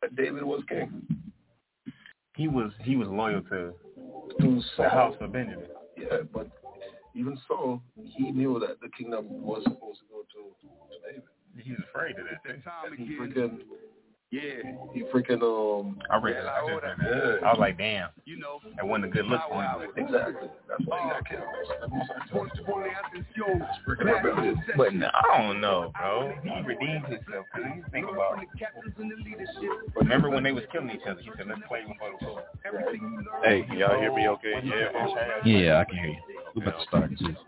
David was king. He was loyal to the house of Benjamin. Yeah, but even so, he knew that the kingdom was supposed to go to David. He was afraid of that. He freaking I read it. I just read that. I was like, damn. That wasn't a good look for him. Exactly. That's why he got killed. But no, I don't know, bro. He redeemed himself because he think about. Remember when they was killing each other? He said, "Let's play before the floor." Hey, can y'all hear me? Okay. Yeah, I can hear you. We're about to start too.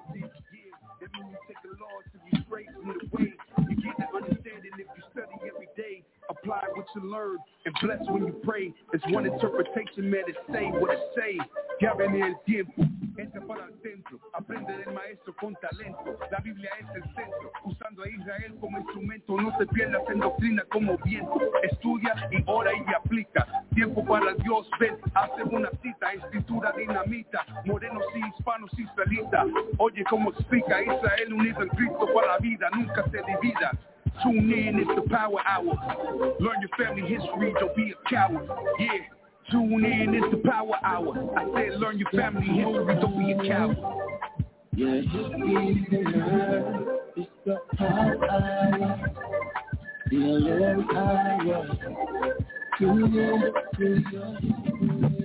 Apply what you learn and bless when you pray. It's one interpretation, man, it's say what it say. Llame el tiempo, entra para el centro. Aprende del maestro con talento. La Biblia es el centro, usando a Israel como instrumento. No te pierdas en doctrina como viento. Estudia y ora y aplica. Tiempo para Dios, ven, hace una cita. Escritura dinamita, morenos y hispanos israelitas. Oye cómo explica Israel unido en Cristo para la vida. Nunca se divida. Tune in, it's the power hour. Learn your family history, don't be a coward. Yeah, tune in, it's the power hour. I said learn your family history, don't be a coward. Yeah, it's the power hour. The 11th hour. Tune in,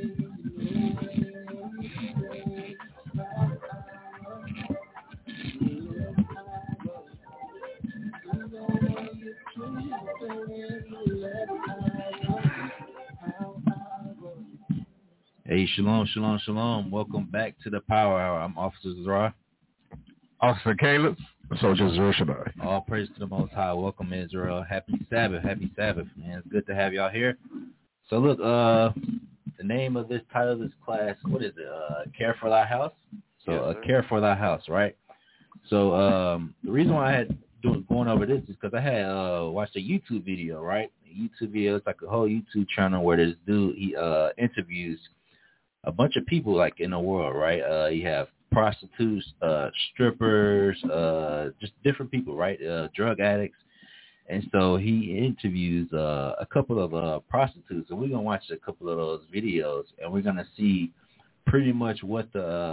Hey, shalom, shalom, shalom. Welcome back to the Power Hour. I'm Officer Zara. Officer Caleb. Soldier Zerushadai. All praise to the Most High. Welcome, Israel. Happy Sabbath, man. It's good to have y'all here. So, look, the name of this title of this class, what is it? Care for Thy House? So, Care for Thy House, right? So, the reason why I had going over this is because I had watched a YouTube video, right? A YouTube video, it's like a whole YouTube channel where this dude, he interviews a bunch of people like in the world, right? You have prostitutes, strippers, just different people, right? Drug addicts. And so he interviews a couple of prostitutes, and we're going to watch a couple of those videos, and we're going to see pretty much what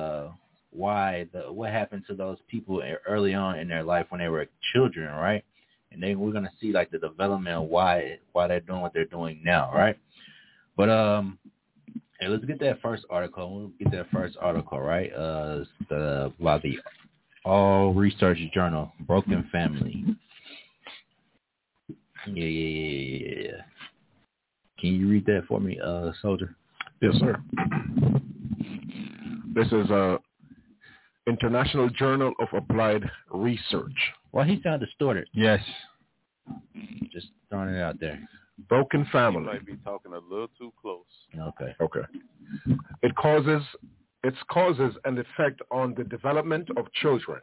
happened to those people early on in their life when they were children, right? And then we're going to see like the development of why they're doing what they're doing now, right? But hey, let's get that first article. Right? By the All Research Journal, Broken Family. Yeah. Can you read that for me, Soldier? Yes, sir. This is International Journal of Applied Research. Well, he sounded distorted. Yes. Just throwing it out there. Broken family. You might be talking a little too close. Okay. Its causes and effect on the development of children.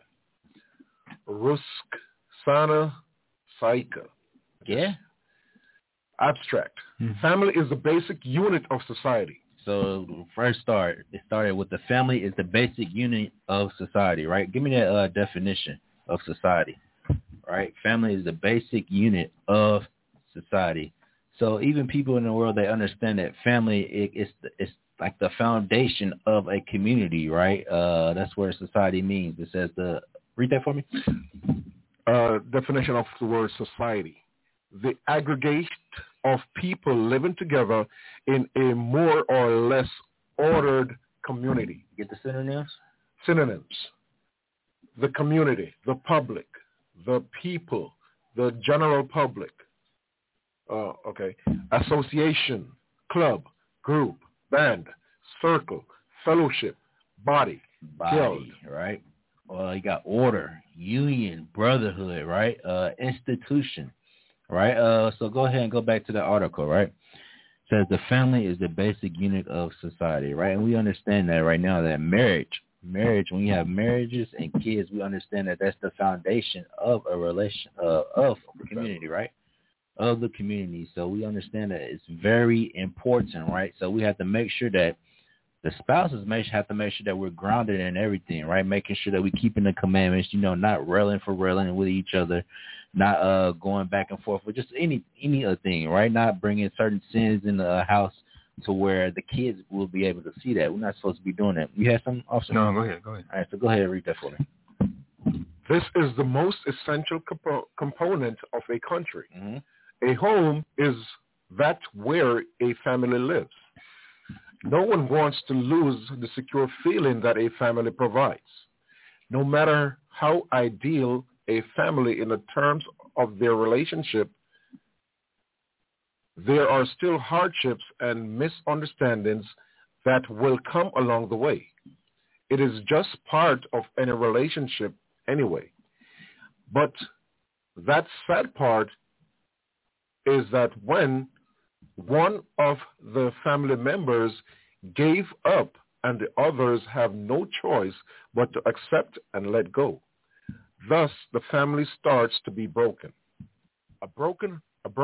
Rusksana Saika. Yeah. Abstract. Family is the basic unit of society. So it started with the family is the basic unit of society, right? Give me that definition of society, right? Family is the basic unit of society. So even people in the world, they understand that family it's like the foundation of a community, right? That's where society means. It says read that for me. Definition of the word society. The aggregate of people living together in a more or less ordered community. Get the synonyms? Synonyms. The community, the public, the people, the general public. Association, club, group, band, circle, fellowship, body, guild. Right? Well, you got order, union, brotherhood, right? Institution, right? So go ahead and go back to the article, right? It says the family is the basic unit of society, right? And we understand that right now that marriage, when you have marriages and kids, we understand that that's the foundation of a relation, of a community, right? Of the community. So we understand that it's very important, right? So we have to make sure that the spouses have to make sure that we're grounded in everything, right? Making sure that we keeping the commandments, not railing for railing with each other, not going back and forth with just any other thing, right? Not bringing certain sins in the house to where the kids will be able to see that. We're not supposed to be doing that. You had some, officer? No, go ahead. All right, so go ahead and read that for me. This is the most essential component of a country. Mm-hmm. A home is that where a family lives. No one wants to lose the secure feeling that a family provides. No matter how ideal a family in the terms of their relationship, there are still hardships and misunderstandings that will come along the way. It is just part of any relationship anyway. But that sad part is that when one of the family members gave up and the others have no choice but to accept and let go, thus the family starts to be broken. A broken?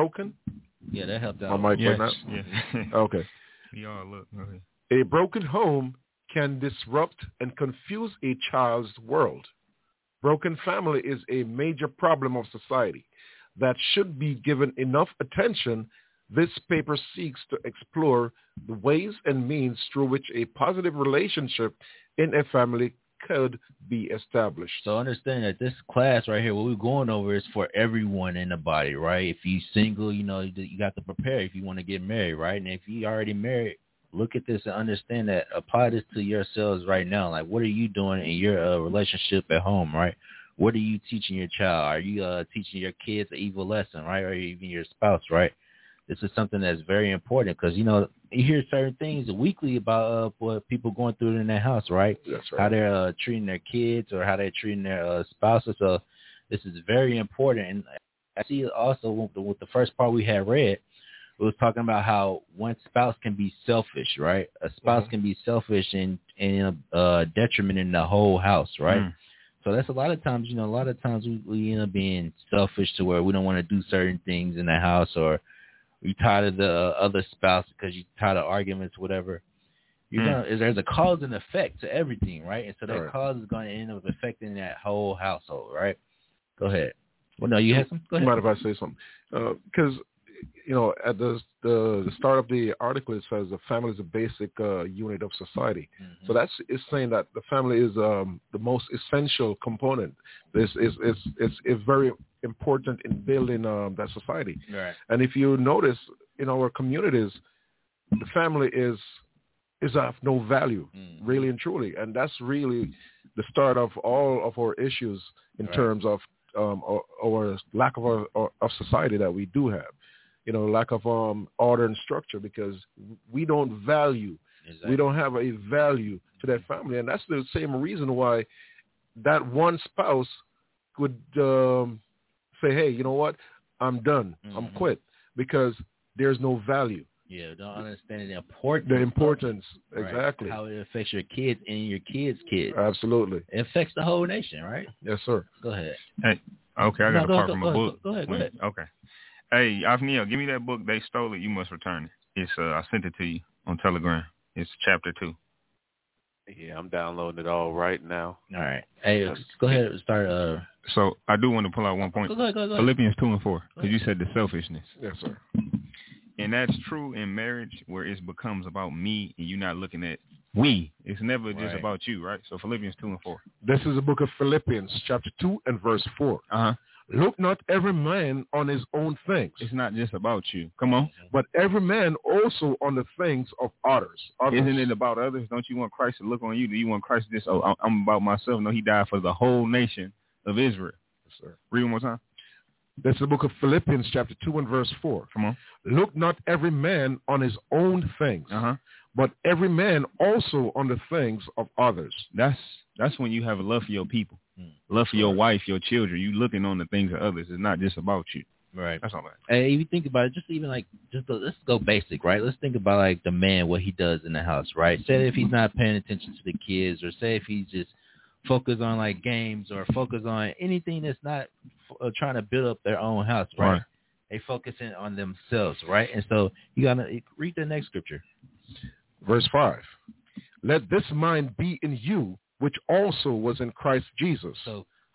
Yeah, that helped out. I might Yes. point out. Yeah. Okay. Y'all look. Go ahead. A broken home can disrupt and confuse a child's world. Broken family is a major problem of society that should be given enough attention. This paper seeks to explore the ways and means through which a positive relationship in a family could be established. So understand that this class right here, what we're going over is for everyone in the body, right? If you single, you got to prepare if you want to get married, right? And if you already married, look at this and understand that. Apply this to yourselves right now. Like, what are you doing in your relationship at home, right? What are you teaching your child? Are you teaching your kids an evil lesson, right? Or even your spouse, right? This is something that's very important because, you hear certain things weekly about what people going through in their house, right? That's right. How they're treating their kids or how they're treating their spouses. So this is very important. And I see also with the first part we had read, it was talking about how one spouse can be selfish, right? A spouse can be selfish and detriment in the whole house, right? So that's a lot of times, we end up being selfish to where we don't want to do certain things in the house, or you're tired of the other spouse because you're tired of arguments, whatever. There's a cause and effect to everything, right? And so that cause is going to end up affecting that whole household, right? Go ahead. Well, no, you had some? Go ahead. Mind if I say something? Because, at the start of the article, it says the family is a basic unit of society. Mm-hmm. So it's saying that the family is the most essential component. This is very important in building that society. Right. And if you notice in our communities, the family is of no value, really and truly. And that's really the start of all of our issues in terms of our lack of society that we do have. Lack of order and structure, because we don't value, we don't have a value to that family. And that's the same reason why that one spouse would say, hey, you know what, I'm done, I'm quit, because there's no value. Yeah, don't understand the importance. The importance, right? Exactly. How it affects your kids and your kids' kids. Absolutely. It affects the whole nation, right? Yes, sir. Go ahead. Hey, okay, I got a part from a book. Go ahead. Okay. Hey, Afniel, give me that book. They stole it. You must return it. It's I sent it to you on Telegram. It's chapter 2. Yeah, I'm downloading it all right now. All right. Hey, go ahead and start. So I do want to pull out one point. Go ahead. Philippians 2 and 4, because you said the selfishness. Yes, sir. And that's true in marriage, where it becomes about me and you not looking at we. It's never just about you, right? So Philippians 2 and 4. This is the book of Philippians, chapter 2 and verse 4. Look not every man on his own things. It's not just about you. Come on. But every man also on the things of others. Isn't it about others? Don't you want Christ to look on you? Do you want Christ to just, I'm about myself? No, he died for the whole nation of Israel. Yes, sir. Read one more time. That's the book of Philippians, chapter 2 and verse 4. Come on. Look not every man on his own things, but every man also on the things of others. That's when you have a love for your people, love for your wife, your children. You looking on the things of others. It's not just about you. Right. That's all that. Hey, if you think about it, let's go basic, right? Let's think about like the man, what he does in the house, right? Say if he's not paying attention to the kids, or say if he's just focused on like games, or focused on anything that's not trying to build up their own house, right? They focusing on themselves, right? And so you got to read the next scripture. Verse 5. Let this mind be in you, which also was in Christ Jesus. So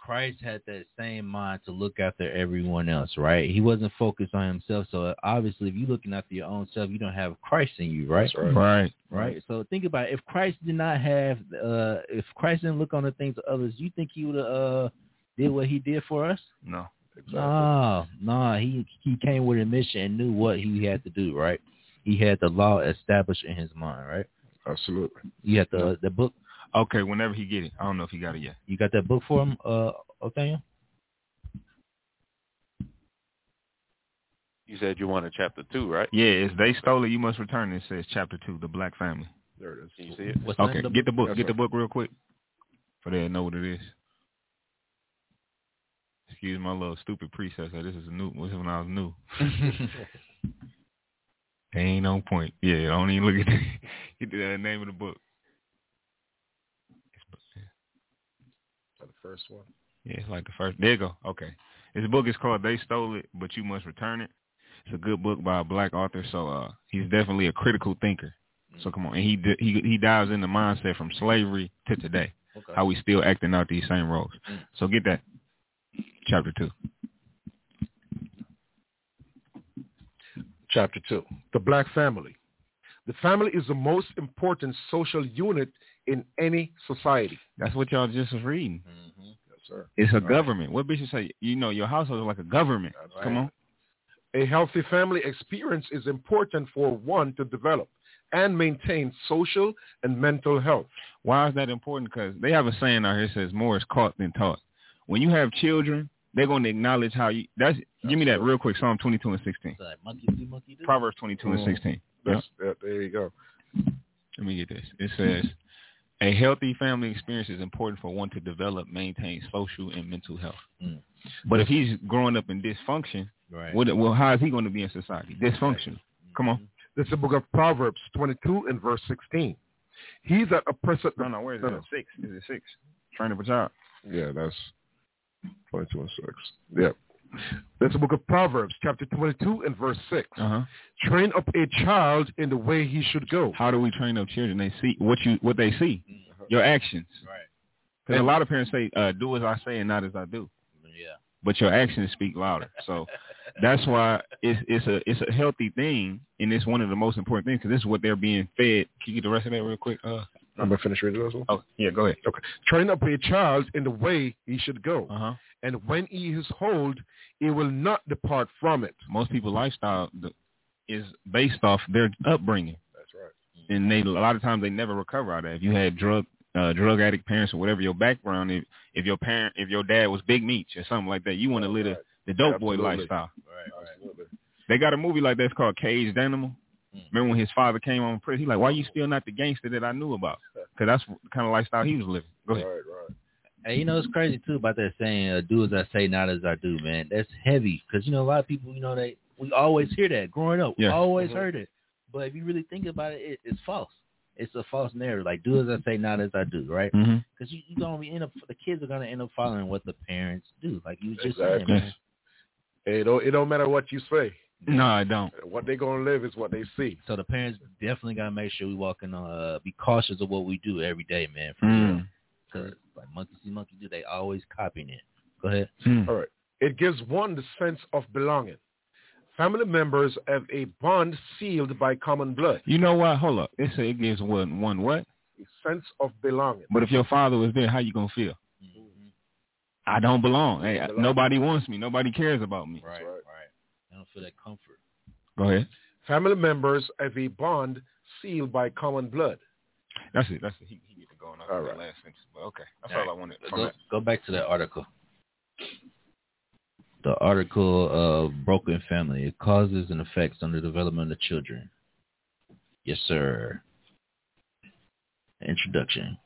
Christ had that same mind to look after everyone else, right? He wasn't focused on himself. So obviously, if you're looking after your own self, you don't have Christ in you, right? That's right. Right. So think about it. If Christ did not have, if Christ didn't look on the things of others, you think he would have did what he did for us? No. Exactly. No. He came with a mission and knew what he had to do, right? He had the law established in his mind, right? Absolutely. You had the book. Okay, whenever he get it. I don't know if he got it yet. You got that book for him, Othaniel? You said you wanted chapter 2, right? Yeah, it's They Stole It, You Must Return It. It says chapter 2, The Black Family. There it is. Can you see it? What's the name Okay, of the get the book. That's Get the right. book real quick. For they know what it is. Excuse my little stupid predecessor. This is when I was new. They ain't on point. Yeah, don't even look at the name of the book. The first one. Yeah, it's like the first. There you go. Okay. This book is called They Stole It, But You Must Return It. It's a good book by a black author, so he's definitely a critical thinker. So come on. And he dives into mindset from slavery to today, how we still acting out these same roles. So get that. Chapter 2. Chapter 2. The Black Family. The family is the most important social unit in any society. That's what y'all just was reading. Yes, sir. It's a government. What Bishop say? Your household is like a government. Right. Come on. A healthy family experience is important for one to develop and maintain social and mental health. Why is that important? Because they have a saying out here that says more is caught than taught. When you have children, they're going to acknowledge how you. Give me that real quick. Psalm 22 and 16. Like monkey see, monkey do. Proverbs 22 and 16. There you go. Let me get this. It says, a healthy family experience is important for one to develop, maintain social and mental health. But if he's growing up in dysfunction, Right. well, how is he going to be in society? Dysfunction. Come on. This is the book of Proverbs 22 and verse 16. He that oppresseth... No, where is it? 6. Is it 6? Train up a child. Yeah, that's 22 and 6. Yeah. That's the book of Proverbs, chapter 22 and verse 6. Train up a child in the way he should go. How do we train up children? They see what they see, your actions. Right. Because a lot of parents say, do as I say and not as I do. Yeah. But your actions speak louder. So that's why it's a healthy thing, and it's one of the most important things because this is what they're being fed. Can you get the rest of that real quick? I'm going to finish reading this one. Oh, yeah, go ahead. Okay. Train up a child in the way he should go. And when he is old, he will not depart from it. Most people's lifestyle is based off their upbringing. That's right. And a lot of times they never recover out of that. If you had drug addict parents or whatever your background, if your dad was Big Meech or something like that, you want to live the dope boy lifestyle. Right. Absolutely. They got a movie like that's called Caged Animal. Remember when his father came on prison? He's like, why you still not the gangster that I knew about? Because that's the kind of lifestyle he was living. Go ahead. Right. Hey, it's crazy, too, about that saying, do as I say, not as I do, man. That's heavy because, a lot of people, we always hear that growing up. Yeah. We always heard it. But if you really think about it, it's false. It's a false narrative. Like, do as I say, not as I do, right? Because you going to the kids are going to end up following what the parents do. Like you just saying, man. It don't matter what you say. No, I don't. What they're going to live is what they see. So the parents definitely got to make sure we walking on, be cautious of what we do every day, man, for real. Because like monkey see, monkey do, they always copying it. Go ahead. All right. It gives one the sense of belonging. Family members have a bond sealed by common blood. You know what? Hold up. It gives one what? A sense of belonging. But if your father was there, how you going to feel? I don't belong. Hey, nobody wants me. Nobody cares about me. Right. I don't feel that comfort. Go ahead. Family members have a bond sealed by common blood. That's it. He get to going off all that right. last sentence. But okay. That's all I wanted. Go back to that article. The article of Broken Family. It causes and effects on the development of children. Yes, sir. Introduction.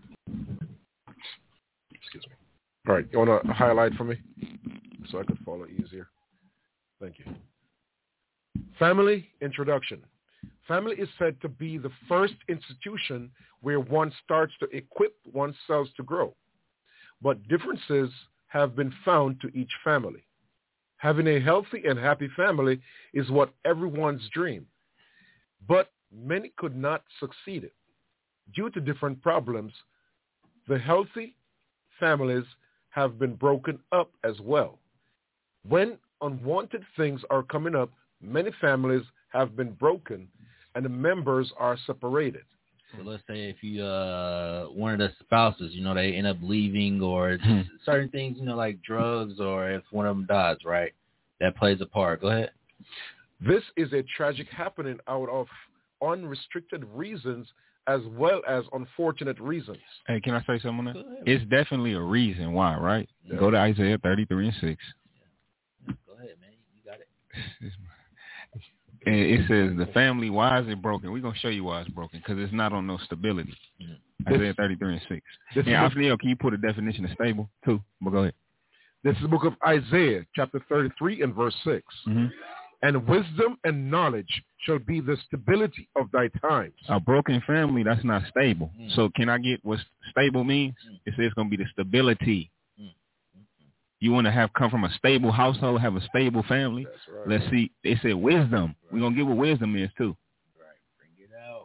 Excuse me. All right. You want to highlight for me so I can follow easier? Thank you. Family introduction. Family is said to be the first institution where one starts to equip oneself to grow. But differences have been found to each family. Having a healthy and happy family is what everyone's dream. But many could not succeed it. Due to different problems, the healthy families have been broken up as well. When unwanted things are coming up, many families have been broken and the members are separated. So let's say if you one of the spouses, they end up leaving, or just certain things, like drugs, or if one of them dies, right? That plays a part. Go ahead. This is a tragic happening out of unrestricted reasons as well as unfortunate reasons. Hey, can I say something on that? Go ahead. It's definitely a reason why, right? Yeah. Go to Isaiah 33:6. Go ahead, man. You got it. And it says the family, why is it broken? We're going to show you why it's broken, because it's not on no stability. Isaiah 33:6. Yeah, Othniel, can you put a definition of stable too? But go ahead. This is the book of Isaiah, chapter 33 and verse 6. Mm-hmm. And wisdom and knowledge shall be the stability of thy times. A broken family, that's not stable. So can I get what stable means? It says it's going to be the stability. You want to come from a stable household, have a stable family. That's right. Let's see. They said wisdom. We're going to get what wisdom is too. Right. Bring it out.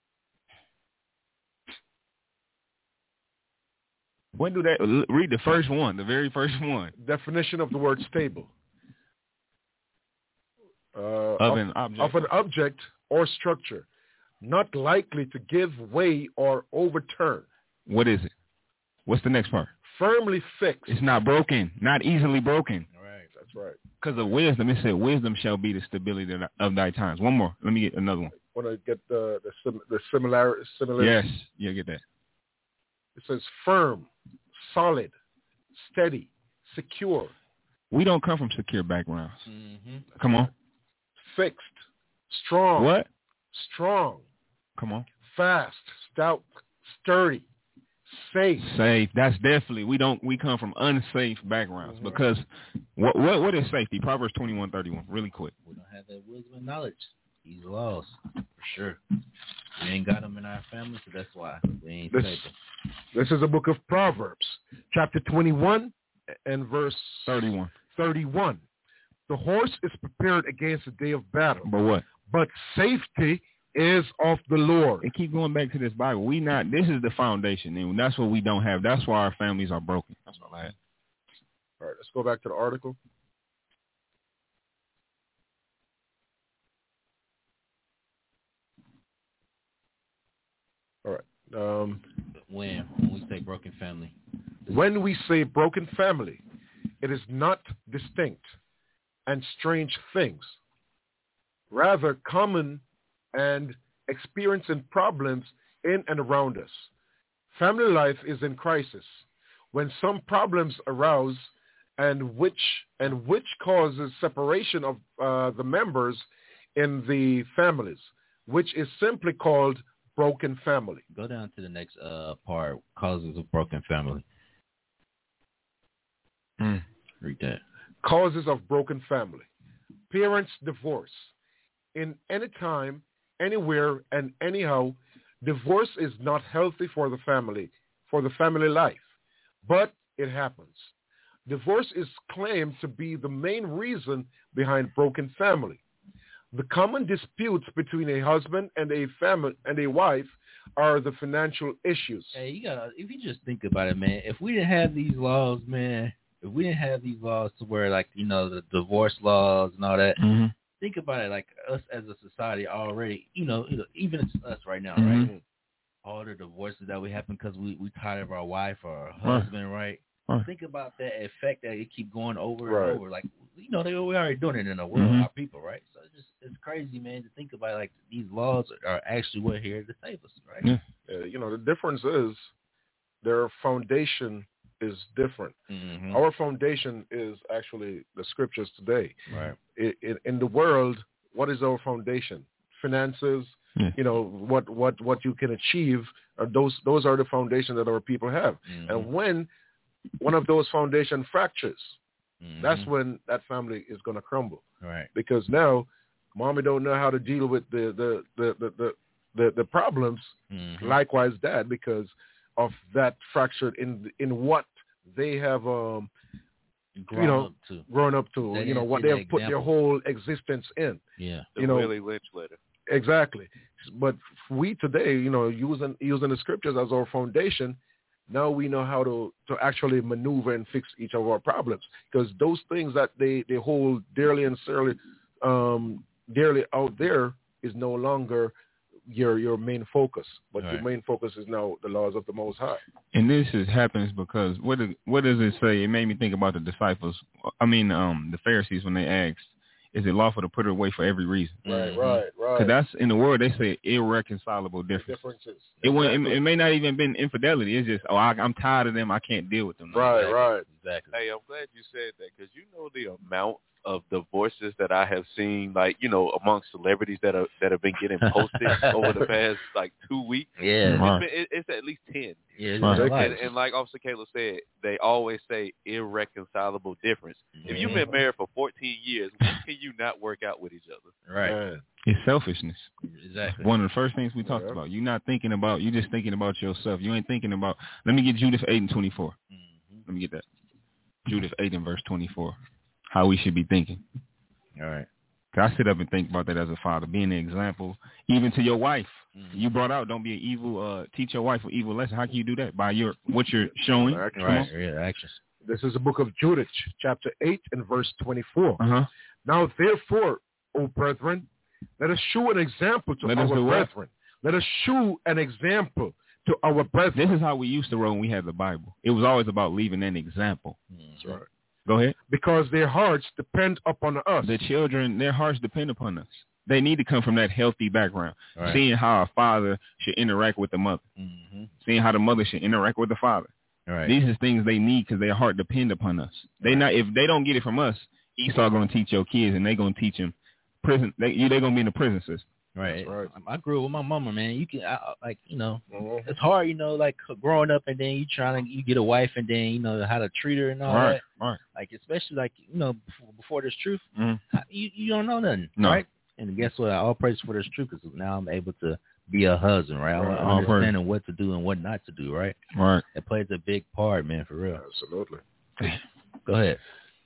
When do that? Read the first one, the very first one. Definition of the word stable. Of an object. Of an object or structure, not likely to give way or overturn. What is it? What's the next part? Firmly fixed. It's not broken, not easily broken. Right, that's right. Because of wisdom, it said wisdom shall be the stability of thy times. One more. Let me get another one. Want to get the similarity? Yes, yeah, get that. It says firm, solid, steady, secure. We don't come from secure backgrounds. Mm-hmm. Come on. Fixed, strong. What? Strong. Come on. Fast, stout, sturdy, safe. Safe. That's definitely we come from unsafe backgrounds because what is safety? Proverbs 21:31. Really quick. We don't have that wisdom and knowledge. He's lost for sure. We ain't got them in our family, so that's why we ain't safe. This is a book of Proverbs, chapter 21 and verse 31. The horse is prepared against the day of battle. But what? But safety is of the Lord. And keep going back to this Bible. This is the foundation, and that's what we don't have. That's why our families are broken. That's all I had. All right, let's go back to the article. All right. When we say broken family. When we say broken family, it is not distinct and strange things, rather common and experiencing problems in and around us. Family life is in crisis when some problems arouse and which causes separation of the members in the families, which is simply called broken family. Go down to the next part, causes of broken family. Read that. Causes of broken family. Parents divorce. In any time, anywhere, and anyhow, divorce is not healthy for the family life, but it happens. Divorce is claimed to be the main reason behind broken family. The common disputes between a husband and a wife are the financial issues. Hey, if you just think about it, man, if we didn't have these laws, man, if we didn't have these laws to where, like, the divorce laws and all that, think about it, like us as a society already, even us right now, right? All the divorces that we happen because we tired of our wife or our husband, right? Think about that effect that it keep going over and over. Like, we already doing it in the world, our people, right? So it's crazy, man, to think about, like, these laws are actually what here to save us, right? Yeah. The difference is their foundation is different. Our foundation is actually the scriptures today. Right. In the world, what is our foundation? Finances. What you can achieve. Those are the foundation that our people have. And when one of those foundation fractures, that's when that family is going to crumble. Right. Because now, mommy don't know how to deal with the problems. Likewise, dad, because of that fracture in what they have grown up to, what they have put their whole existence in. Yeah. The Willie Lynch letter. Exactly. But we today, using the scriptures as our foundation, Now we know how to actually maneuver and fix each of our problems, because those things that they hold dearly and dearly out there is no longer your main focus, but your main focus is now the laws of the Most High. And this happens because what does it say? It made me think about the disciples. The Pharisees when they asked, "Is it lawful to put her away for every reason?" Right. Because that's in the word they say irreconcilable differences. It may not even been infidelity. It's just I'm tired of them. I can't deal with them. Right. Exactly. Hey, I'm glad you said that, because you know the amount of divorces that I have seen, like, you know, amongst celebrities that have been getting posted over the past like 2 weeks. Yeah, it's at least 10. Yeah, and like Officer Caleb said, they always say irreconcilable difference. If you've been married for 14 years, when can you not work out with each other? Right. It's selfishness. Exactly. One of the first things we talked about. You're not thinking about. You're just thinking about yourself. You ain't thinking about. Let me get Judith 8:24. Let me get that. Judith 8 and verse 24. How we should be thinking. All right. I sit up and think about that as a father, being an example, even to your wife. You brought out, don't be an evil, teach your wife an evil lesson. How can you do that? By what you're showing. Right. Yeah, actions. This is the book of Judith, chapter 8 and verse 24. Now, therefore, O brethren, let us shew an example to our brethren. Let us shew an example to our brethren. This is how we used to roll when we had the Bible. It was always about leaving an example. That's right. Go ahead. Because their hearts depend upon us. The children, their hearts depend upon us. They need to come from that healthy background, seeing how a father should interact with the mother, seeing how the mother should interact with the father. These are things they need because their heart depend upon us. If they don't get it from us, Esau going to teach your kids, and they going to teach them prison. They're going to be in the prison system. Right. I grew up with my mama, man. You can it's hard, like growing up, and then you get a wife, and then how to treat her and all that. Right. Like especially before there's truth, you don't know nothing, no. Right? And guess what? All praise for this truth, because now I'm able to be a husband, right? I'm understanding what to do and what not to do, right? Right. It plays a big part, man, for real. Absolutely. Go ahead.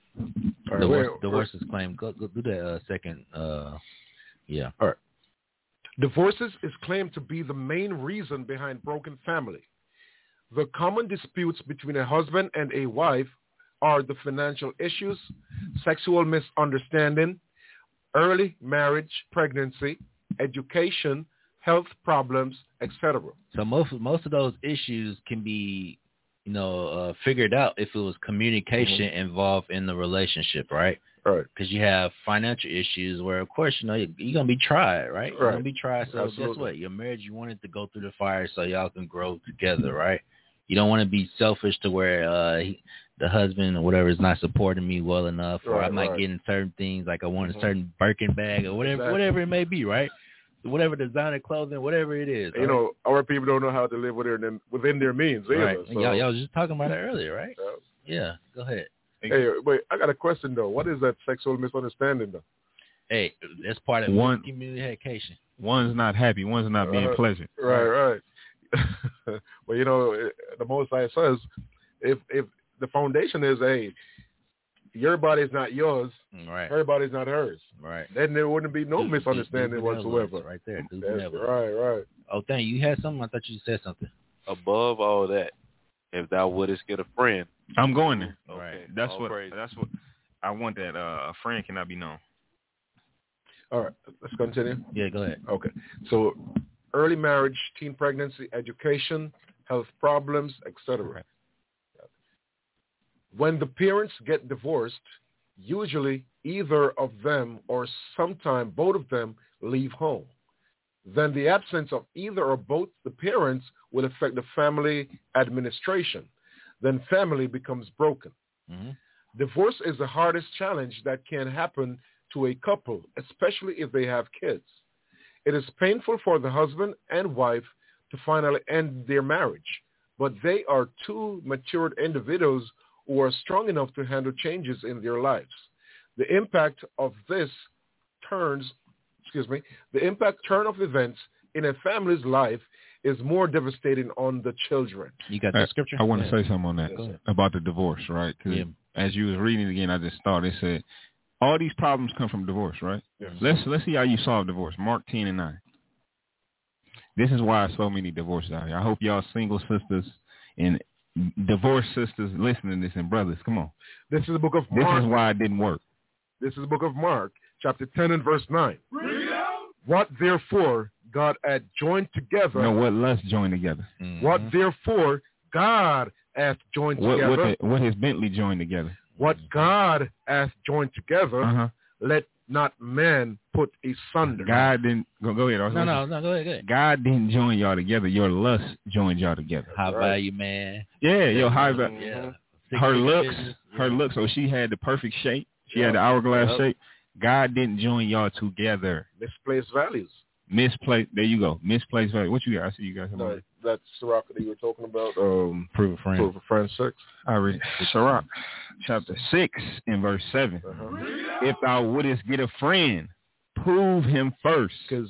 Divorces claim. Go do that second. Yeah. All right. Divorces is claimed to be the main reason behind broken family. The common disputes between a husband and a wife are the financial issues, sexual misunderstanding, early marriage, pregnancy, education, health problems, etc. So most of those issues can be, figured out if it was communication involved in the relationship, right? Right. Because you have financial issues where, of course, you're going to be tried, right? You're going to be tried. So guess what? Your marriage, you want it to go through the fire so y'all can grow together, right? You don't want to be selfish to where the husband or whatever is not supporting me well enough, or I'm not getting certain things, like I want a certain Birkin bag or whatever it may be, right? Whatever designer clothing, whatever it is. Our people don't know how to live within their means either. Right. So. Y'all was just talking about it earlier, right? Yeah. Go ahead. Hey, wait, I got a question, though. What is that sexual misunderstanding, though? Hey, that's part of communication. One's not happy. One's not being pleasant. Right. Well, the Most High says, if the foundation is, hey, your body's not yours, her body's not hers, right, then there wouldn't be no misunderstanding whatsoever. Right there. Right. Oh, dang, you had something? I thought you said something. Above all that, if thou wouldest get a friend, I'm going there. Okay. Right. That's what I want. That a friend cannot be known. All right. Let's continue. Yeah, go ahead. Okay. So, early marriage, teen pregnancy, education, health problems, etc. Right. When the parents get divorced, usually either of them or sometimes both of them leave home. Then the absence of either or both the parents will affect the family administration. Then family becomes broken. Divorce is the hardest challenge that can happen to a couple, especially if they have kids. It is painful for the husband and wife to finally end their marriage, but they are two matured individuals who are strong enough to handle changes in their lives. The impact turn of events in a family's life is more devastating on the children. You got the scripture? I want to say something on that about the divorce, right? Because as you was reading it again, I just thought it said all these problems come from divorce, right? Yes. Let's see how you solve divorce. Mark 10 and 9. This is why so many divorces out here. I hope y'all single sisters and divorced sisters listening to this and brothers, come on. This is the book of This Mark. is why it didn't work. This is the book of Mark, chapter 10 and verse 9. What therefore God had joined together. No, what lust joined together. Mm-hmm. What therefore God hath joined together. What has Bentley joined together? What God hath joined together, let not man put asunder. God didn't go ahead. No, go ahead. God didn't join y'all together. Your lust joined y'all together. High value man. Yeah, your high value. Yeah. Her looks. So she had the perfect shape. She had the hourglass shape. God didn't join y'all together. Misplaced values. There you go. Misplaced value. What you got? I see you guys. No, that's Sirach that you were talking about. Prove a friend. Prove a friend 6. I read Sirach, chapter 6 and verse 7. If thou wouldest get a friend, prove him first. Because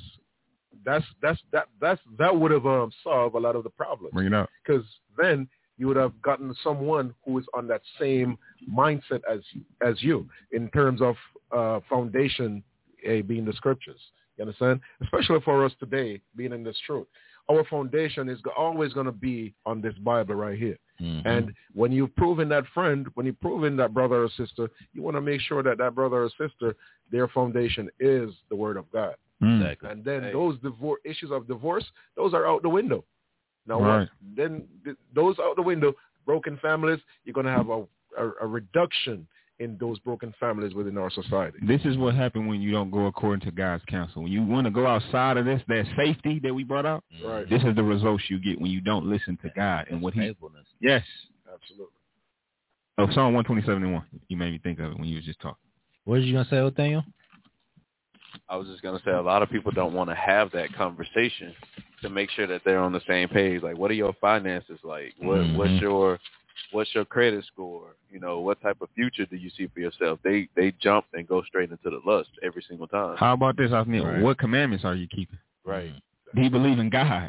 that would have solved a lot of the problems. Bring it up. Because then you would have gotten someone who is on that same mindset as you in terms of foundation being the scriptures. You understand? Especially for us today, being in this truth. Our foundation is always going to be on this Bible right here. Mm-hmm. And when you've proven that friend, when you've proven that brother or sister, you want to make sure that brother or sister, their foundation is the word of God. Exactly. And then those issues of divorce, those are out the window. Now, then those out the window, broken families, you're going to have a reduction in those broken families within our society. This is what happened when you don't go according to God's counsel. When you want to go outside of that safety that we brought out, this is the results you get when you don't listen to God and what faithfulness. Yes. Absolutely. Oh, Psalm 127:1. You made me think of it when you were just talking. What did you going to say, Othaniel? I was just going to say a lot of people don't want to have that conversation to make sure that they're on the same page. Like, what are your finances like? What's your credit score? You know, what type of future do you see for yourself? They jump and go straight into the lust every single time. How about this, Othniel? What commandments are you keeping? Right. Do you believe in God?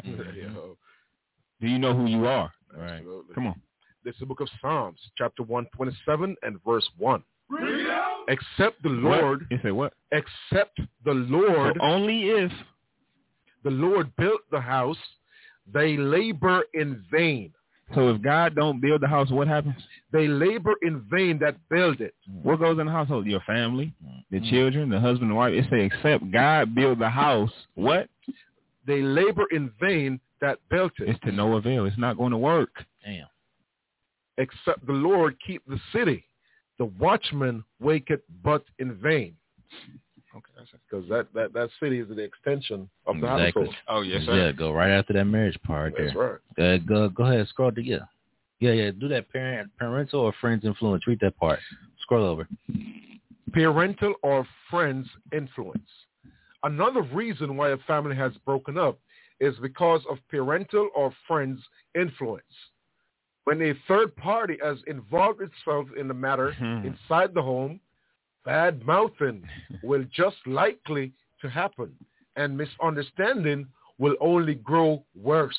Do you know who you are? Right. Come on. This is the book of Psalms, chapter 127 and verse 1. Except the Lord. You say what? Except the Lord. So only if the Lord built the house, they labor in vain. So if God don't build the house, what happens? They labor in vain that build it. What goes in the household? Your family, the children, the husband and wife. It say, except God build the house, what? They labor in vain that built it. It's to no avail. It's not going to work. Damn. Except the Lord keep the city, the watchman waketh but in vain. Okay, because that city is the extension of the household. Oh yes, sir. Yeah, go right after that marriage part. That's there. right. Go ahead, scroll to yeah. Do that parental or friends influence. Read that part. Scroll over. Parental or friends influence. Another reason why a family has broken up is because of parental or friends influence. When a third party has involved itself in the matter inside the home, bad mouthing will just likely to happen, and misunderstanding will only grow worse.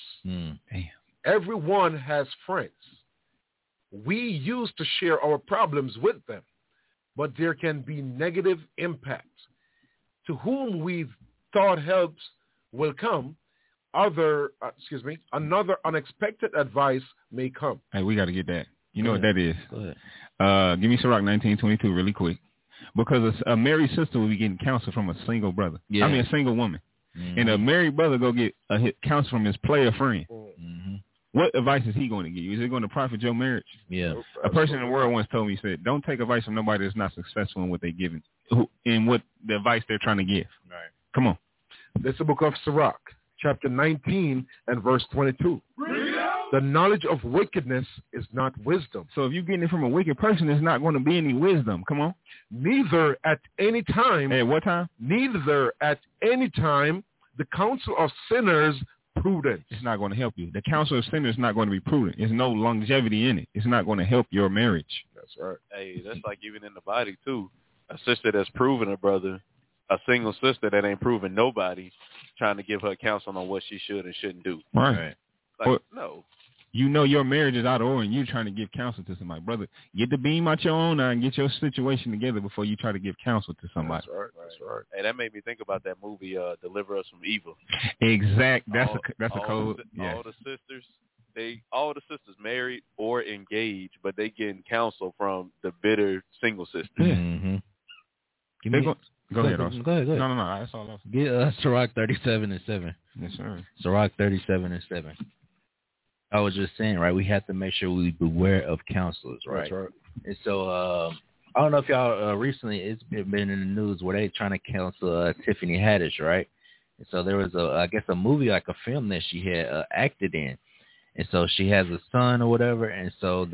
Everyone has friends. We used to share our problems with them, but there can be negative impacts. To whom we thought helps will come, another unexpected advice may come. Hey, we got to get that. You know what that is. Go ahead. Give me Sirach 19:22 really quick. Because a married sister will be getting counsel from a single brother. Yeah. I mean, a single woman. And a married brother go get counsel from his player friend. What advice is he going to give you? Is it going to profit your marriage? Yeah. A person in the world once told me, he said, don't take advice from nobody that's not successful in what they're giving, in what the advice they're trying to give. Right. Come on. This is the book of Sirach, chapter 19 and verse 22. The knowledge of wickedness is not wisdom. So if you're getting it from a wicked person, there's not going to be any wisdom. Come on. Neither at any time. At what time? Neither at any time the counsel of sinners prudent. It's not going to help you. The counsel of sinners is not going to be prudent. There's no longevity in it. It's not going to help your marriage. That's right. Hey, that's like even in the body too. A sister that's proven a brother, a single sister that ain't proven nobody, trying to give her counsel on what she should and shouldn't do. Right. Like, no. You know your marriage is out of order and you're trying to give counsel to somebody. Brother, get the beam out your own eye and get your situation together before you try to give counsel to somebody. That's right. That's right. Hey, that made me think about that movie, Deliver Us from Evil. Exact. That's a code. All the sisters, all the sisters married or engaged, but they getting counsel from the bitter single sister. Mm-hmm. Go ahead, Austin. Go ahead. No, that's all. Get Sirach 37:7. Yes, sir. Sirach 37:7. I was just saying, right? We have to make sure we beware of counselors, right? That's right. And so, I don't know if y'all recently it's been in the news where they trying to counsel Tiffany Haddish, right? And so there was I guess a movie, like a film that she had acted in, and so she has a son or whatever, and so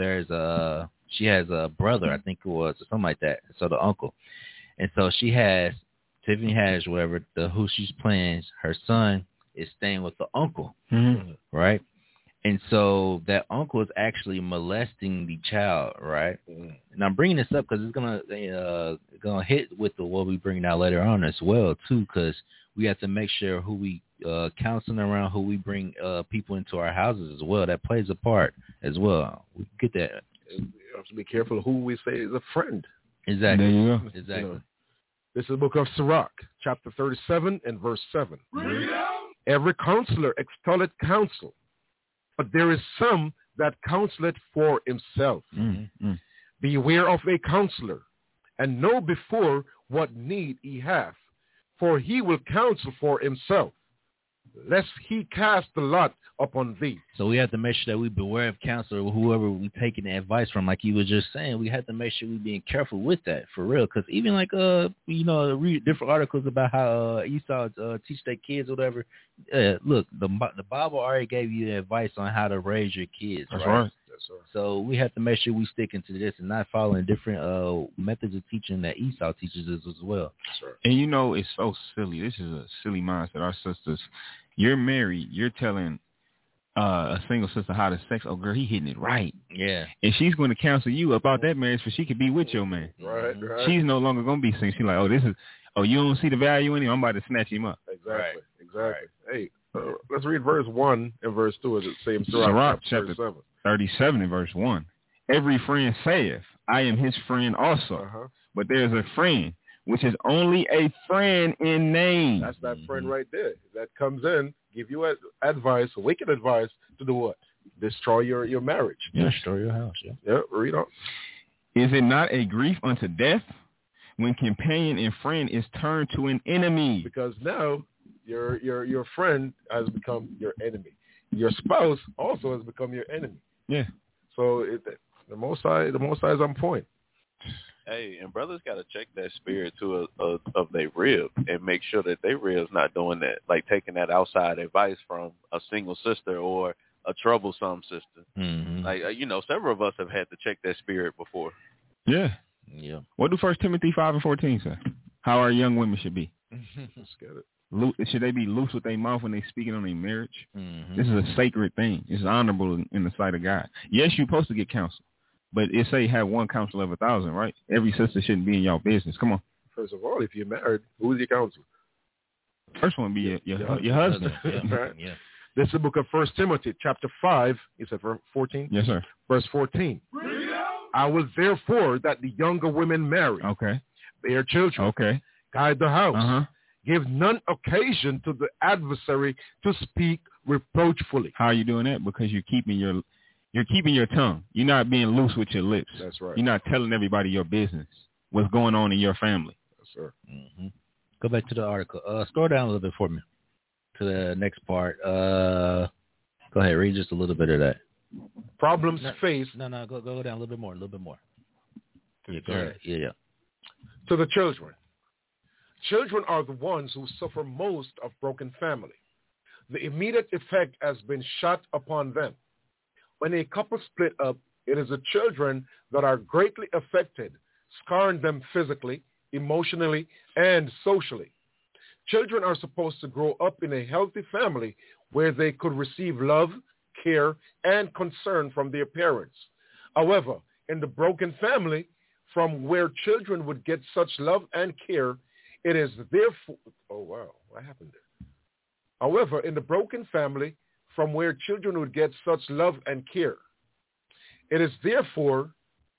she has a brother, I think it was, or something like that. So the uncle, and so she has Tiffany Haddish, whatever, who she's playing, her son is staying with the uncle, right? And so that uncle is actually molesting the child, right? And I'm bringing this up because it's gonna hit with what we bring out later on as well too, because we have to make sure who we counseling around, who we bring people into our houses as well. That plays a part as well. We get that. We have to be careful of who we say is a friend. Exactly. There you go. Exactly. You know, this is the book of Sirach, chapter 37 and verse 7. Every counselor extolleth counsel, but there is some that counseleth for himself. Mm-hmm. Beware of a counselor, and know before what need he hath, for he will counsel for himself, lest he cast the lot upon thee. So we have to make sure that we beware of counselor, whoever we taking the advice from. Like you were just saying, we have to make sure we being careful with that, for real. Because even like read different articles about how Esau teach their kids or whatever. Look, the Bible already gave you advice on how to raise your kids. That's right. So we have to make sure we sticking to this and not following different methods of teaching that Esau teaches us as well. And you know, it's so silly. This is a silly mindset. Our sisters, you're married, you're telling a single sister how to sex. Oh, girl, he hitting it right. Yeah. And she's going to counsel you about that marriage so she could be with your man. Right. She's no longer going to be single. She's like, you don't see the value in him? I'm about to snatch him up. Exactly. Hey, let's read verse 1 and verse 2 of the same Sirach, chapter 37 and verse 1. Every friend saith, I am his friend also. But there's a friend, which is only a friend in name. That's that friend right there that comes in, give you advice, wicked advice to do what? Destroy your marriage. Yeah, destroy your house. Yeah, read on. Is it not a grief unto death when companion and friend is turned to an enemy? Because now your friend has become your enemy. Your spouse also has become your enemy. Yeah. So the Most High is on point. Hey, and brothers got to check that spirit too of their rib and make sure that their rib's not doing that, like taking that outside advice from a single sister or a troublesome sister. Mm-hmm. Like several of us have had to check that spirit before. Yeah. Yeah. What do 1 Timothy 5:14 say? How our young women should be. Let's get it. Should they be loose with their mouth when they speaking on their marriage? Mm-hmm. This is a sacred thing. It's honorable in the sight of God. Yes, you're supposed to get counsel, but it say have one counsel of 1,000, right? Every sister shouldn't be in your business. Come on. First of all, if you're married, who's your counsel? First one be your husband. Right? Yeah. This is the book of 1 Timothy, chapter 5. You said 14? Yes, sir. Verse 14. I will therefore that the younger women marry, Okay. bear children, Okay. guide the house, Uh-huh. give none occasion to the adversary to speak reproachfully. How are you doing that? Because you're keeping your tongue. You're not being loose with your lips. That's right. You're not telling everybody your business, what's going on in your family. Yes, sir. Mm-hmm. Go back to the article. Scroll down a little bit for me to the next part. Go ahead, read just a little bit of that. Problems faced No, go down a little bit more. Yeah, go Okay. ahead. Yeah. to the children. Children are the ones who suffer most of broken family. The immediate effect has been shot upon them. When a couple split up, it is the children that are greatly affected, scarring them physically, emotionally, and socially. Children are supposed to grow up in a healthy family where they could receive love, care, and concern from their parents. However, in the broken family, from where children would get such love and care, it is therefore, what happened there? However, in the broken family, from where children would get such love and care, it is therefore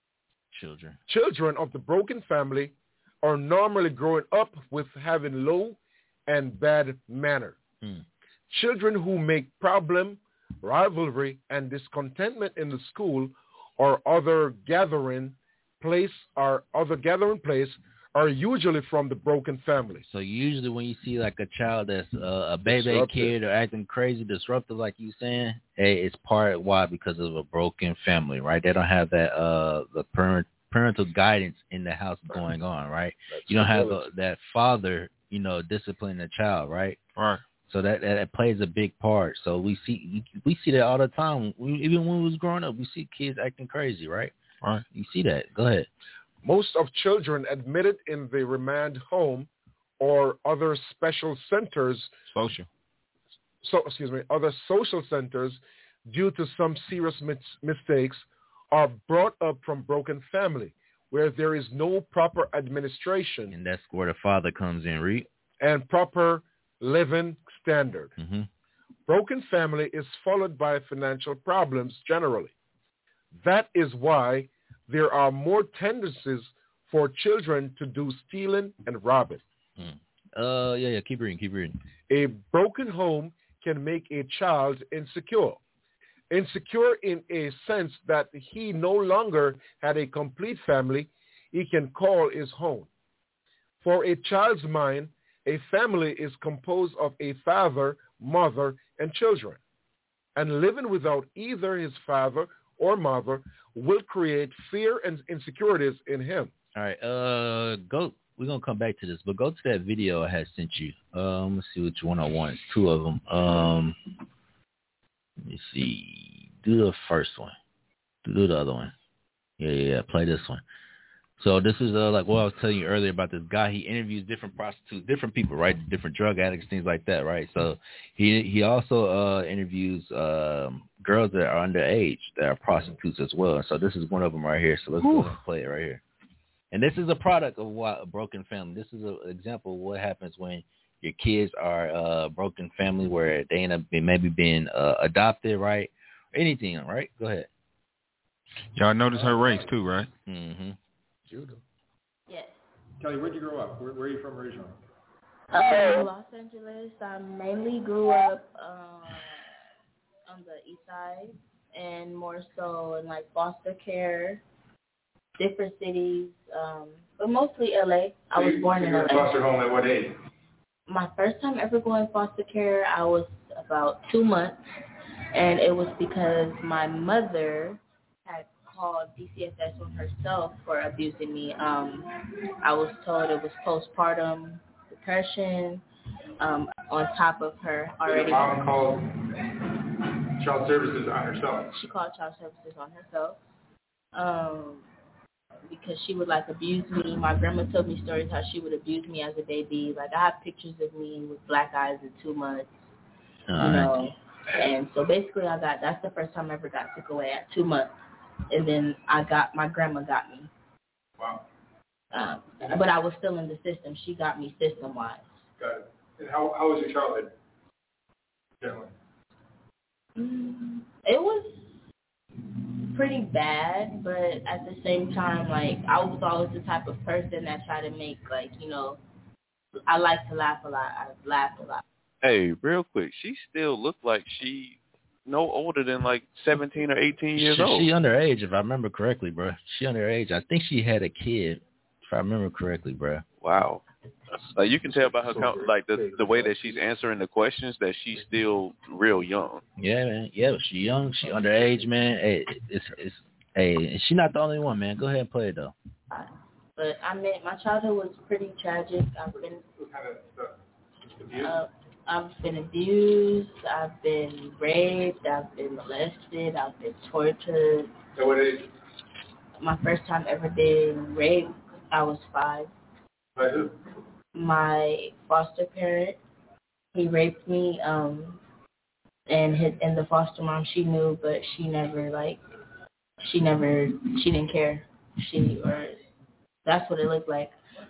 children of the broken family are normally growing up with having low and bad manner. Children who make problem rivalry, and discontentment in the school or other gathering place are usually from the broken family. So usually when you see like a child that's a baby Disruptive. kid or acting crazy, disruptive, like you saying, hey, it's part why because of a broken family, right? They don't have that the parental guidance in the house going on, right? You don't have that father, disciplining the child, right? Right. So that plays a big part. So we see that all the time. Even when we was growing up, we see kids acting crazy, right? Right. You see that. Go ahead. Most of children admitted in the remand home or other special centers, other social centers, due to some serious mistakes, are brought up from broken family where there is no proper administration. And that's where the father comes in, Reed. And proper living standard. Mm-hmm. Broken family is followed by financial problems generally. That is why there are more tendencies for children to do stealing and robbing. Yeah, keep reading. A broken home can make a child insecure. Insecure in a sense that he no longer had a complete family he can call his home. For a child's mind, a family is composed of a father, mother, and children. And living without either his father or mother will create fear and insecurities in him. All right, we're going to come back to this, but go to that video I had sent you. Let's see which one I want. It's two of them. Let me see. Do the first one. Do the other one. Yeah. Play this one. So this is like what I was telling you earlier about this guy. He interviews different prostitutes, different people, right? Different drug addicts, things like that, right? So he also interviews girls that are underage that are prostitutes as well. And so this is one of them right here. So let's go and play it right here. And this is a product of a broken family. This is an example of what happens when your kids are a broken family where they end up maybe being adopted, right? Or anything, right? Go ahead. Y'all notice her race too, right? Mm-hmm. Judah. Yes. Kelly, where'd you grow up? Where are you from originally? Los Angeles. I mainly grew up on the east side and more so in like foster care, different cities, but mostly LA. I was born in LA. Foster home at what age? My first time ever going foster care, I was about 2 months, and it was because my mother had called DCFS on herself for abusing me. I was told it was postpartum depression on top of her already. Your mom called child services on herself. She called child services on herself because she would like abuse me. My grandma told me stories how she would abuse me as a baby. Like I have pictures of me with black eyes at 2 months, you know. And so basically that's the first time I ever got took away at 2 months. And then my grandma got me. Wow. But I was still in the system. She got me system-wise. Got it. And how was your childhood? Generally? It was pretty bad, but at the same time, like, I was always the type of person that tried to make, like, you know, I like to laugh a lot. I laughed a lot. Hey, real quick, she still looked like she no older than like 17 or 18 years old. She underage, if I remember correctly, bro. She underage. I think she had a kid, if I remember correctly, bro. Wow. Like you can tell by her like the way that she's answering the questions that she's still real young. Yeah, man. Yeah, she young. She underage, man. Hey, she's not the only one, man. Go ahead and play it though. But I mean, my childhood was pretty tragic. I've been abused, I've been raped, I've been molested, I've been tortured. At what age? My first time ever being raped, I was 5. By who? My foster parent, he raped me, and the foster mom, she knew, but she didn't care. That's what it looked like.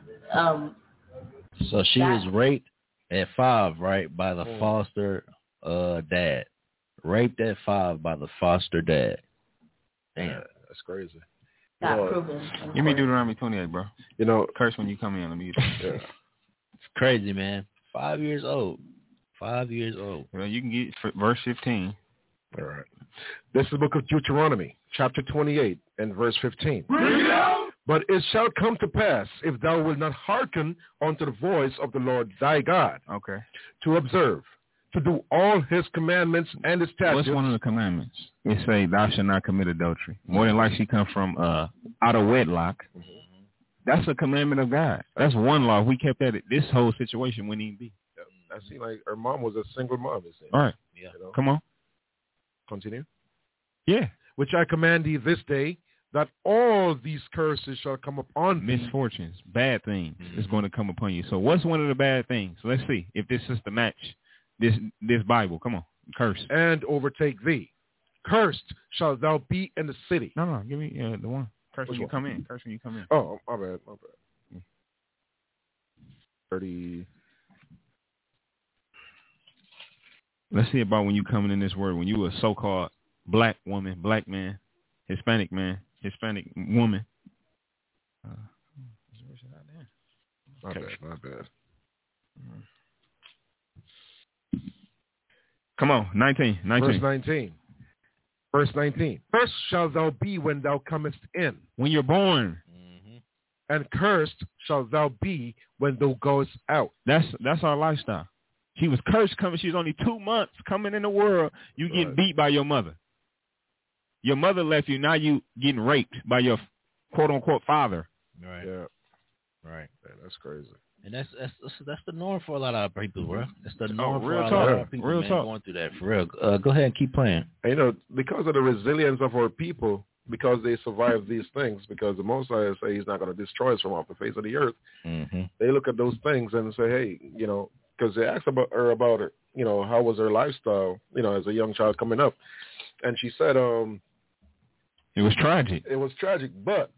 So she was raped at 5, right, by the foster dad. Raped at 5 by the foster dad. Damn, that's crazy. Not proven. Give me Deuteronomy 28, bro. You know, curse when you come in. Let me get that. It's crazy, man. 5 years old. 5 years old. Well, you can get verse 15. All right. This is the book of Deuteronomy, chapter 28 and verse 15. But it shall come to pass, if thou wilt not hearken unto the voice of the Lord thy God, Okay. to observe, to do all his commandments and his statutes. What's one of the commandments? It say, thou shalt not commit adultery. More than likely she come from out of wedlock. That's a commandment of God. That's one law. If we kept that, this whole situation wouldn't even be. I see like her mom was a single mom. It seems. All right. Yeah. You know? Come on. Continue. Yeah. Which I command thee this day, that all these curses shall come upon thee. Misfortunes, bad things is going to come upon you. So what's one of the bad things? So let's see if this is to match this Bible. Come on. Curse. And overtake thee. Cursed shall thou be in the city. No. Give me the one. Curse when Which you one? come in. Curse when you come in. Oh, my bad. 30. Let's see about when you coming in this word. When you a so-called black woman, black man, Hispanic woman. My bad. Come on, 19. Verse 19. Cursed shalt thou be when thou comest in. When you're born. And cursed shalt thou be when thou goest out. That's our lifestyle. She was cursed coming. She was only 2 months coming in the world. You getting beat by your mother. Your mother left you. Now you getting raped by your quote-unquote father. Right. Yeah. Right. Man, that's crazy. And that's the norm for a lot of people, bro. That's the norm for real a talk. lot of people, Real man, talk. going through that. For real. Go ahead and keep playing. And, because of the resilience of our people, because they survive these things, because the Most High say he's not going to destroy us from off the face of the earth, they look at those things and say, hey, because they asked her about it, how was her lifestyle, as a young child coming up. And she said, it was tragic. It was tragic, but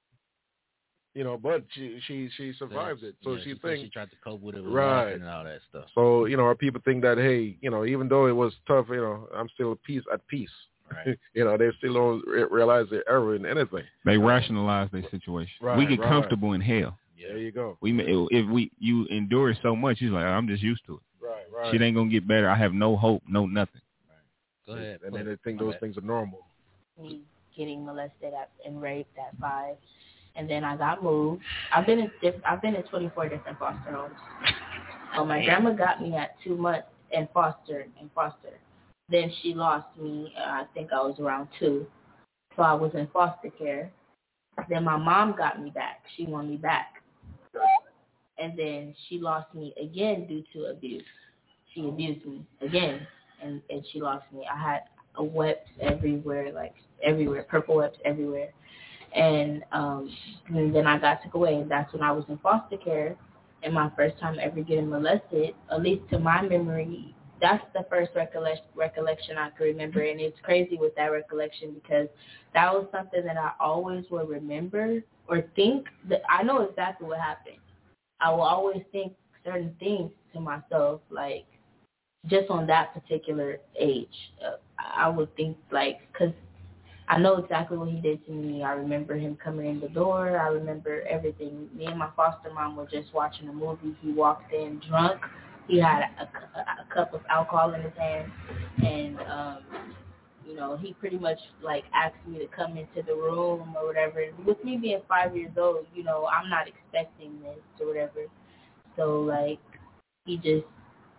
she survived it. So she thinks she tried to cope with it with right and all that stuff. So, our people think that, hey, even though it was tough, I'm still at peace. Right. They still don't realize they're ever in anything. They rationalize their situation. Right, we get comfortable in hell. Yeah. There you go. You endure it so much, you're like, I'm just used to it. Right. Shit ain't gonna get better. I have no hope, no nothing. Go ahead. And then they think those things are normal. Me getting molested and raped at 5, and then I got moved. I've been in 24 different foster homes. So my grandma got me at 2 months in foster. Then she lost me. I think I was around 2, so I was in foster care. Then my mom got me back. She wanted me back, and then she lost me again due to abuse. She abused me again, and she lost me. I had webs everywhere, purple webs everywhere. And then I got took away, and that's when I was in foster care. And my first time ever getting molested, at least to my memory, that's the first recollection I can remember. And it's crazy with that recollection because that was something that I always will remember or think that I know exactly what happened. I will always think certain things to myself, like, just on that particular age. I would think, because I know exactly what he did to me. I remember him coming in the door. I remember everything. Me and my foster mom were just watching a movie. He walked in drunk. He had a cup of alcohol in his hand. And, he pretty much, asked me to come into the room or whatever. With me being 5 years old, I'm not expecting this or whatever. So, he just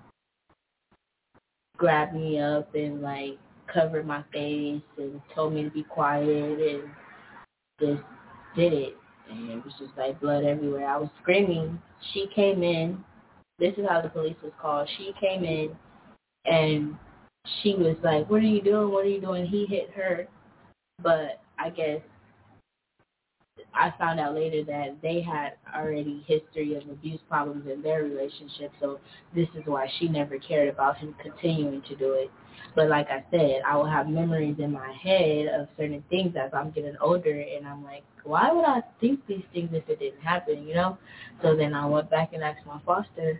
grabbed me up and, covered my face and told me to be quiet and just did it. And it was just, blood everywhere. I was screaming. She came in. This is how the police was called. She came in, and she was like, what are you doing? What are you doing? He hit her. But I guess I found out later that they had already history of abuse problems in their relationship, so this is why she never cared about him continuing to do it. But like I said, I will have memories in my head of certain things as I'm getting older, and I'm like, why would I think these things if it didn't happen, So then I went back and asked my foster,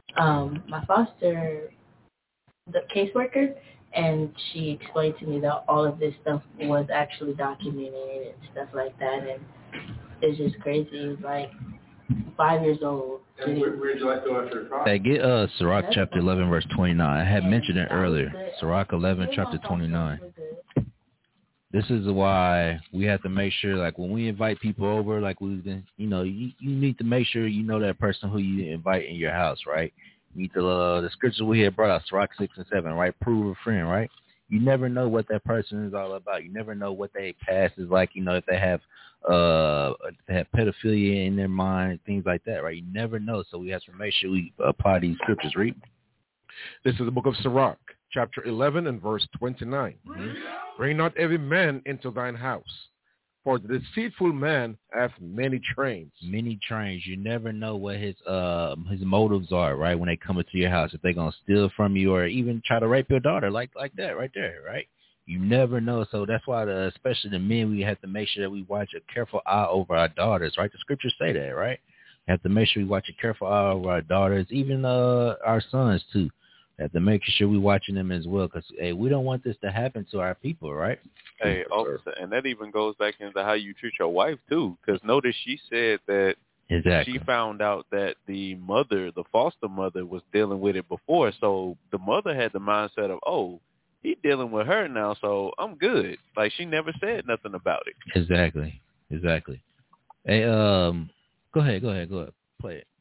the caseworker, and she explained to me that all of this stuff was actually documented and stuff like that, and it's just crazy. It's 5 years old, And where'd you like to go after the cross? Hey, get Sirach chapter 11, verse 29. I had mentioned it earlier. Sirach 11, chapter 29. This is why we have to make sure, like, when we invite people over, like we've been, you need to make sure you know that person who you invite in your house, right? You need to, the scriptures we had brought out, Sirach 6 and 7, right? Prove a friend, right? You never know what that person is all about. You never know what their past is like, if they have pedophilia in their mind, things like that, right? You never know. So we have to make sure we apply these scriptures. Read. This is the book of Sirach, chapter 11 and verse 29. Mm-hmm. Bring not every man into thine house, for the deceitful man hath many trains. Many trains. You never know what his motives are, right, when they come into your house. If they're going to steal from you or even try to rape your daughter like that right there, right? You never know. So that's why, especially the men, we have to make sure that we watch a careful eye over our daughters, right? The scriptures say that, right? We have to make sure we watch a careful eye over our daughters, even our sons, too. We have to make sure we're watching them as well because, hey, we don't want this to happen to our people, right? Hey, officer, and that even goes back into how you treat your wife, too, because notice she said that she found out that the foster mother, was dealing with it before, so the mother had the mindset of, oh, he's dealing with her now, so I'm good. Like, she never said nothing about it. Exactly. Hey, go ahead. Play it.